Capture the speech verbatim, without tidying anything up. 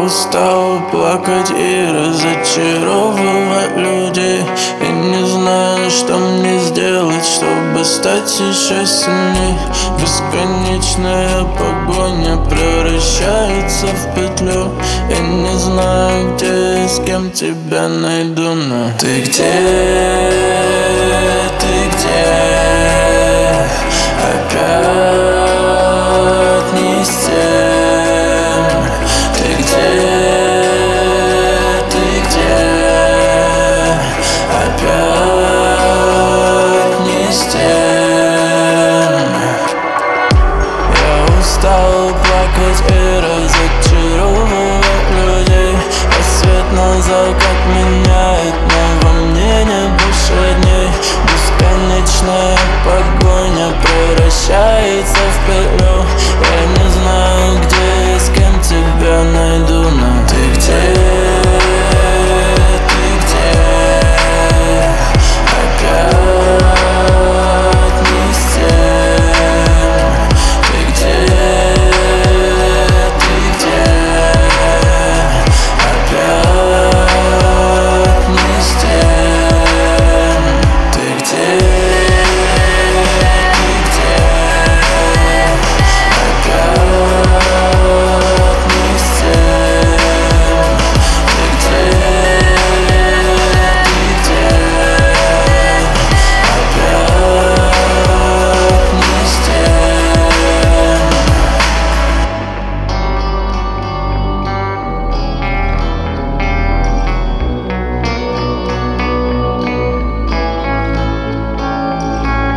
устал плакать и разочаровывать людей. И не знаю, что мне сделать, чтобы стать еще сильней. Бесконечная погоня превращается в петлю. И не знаю, где и с кем тебя найду, но ты где, ты где опять?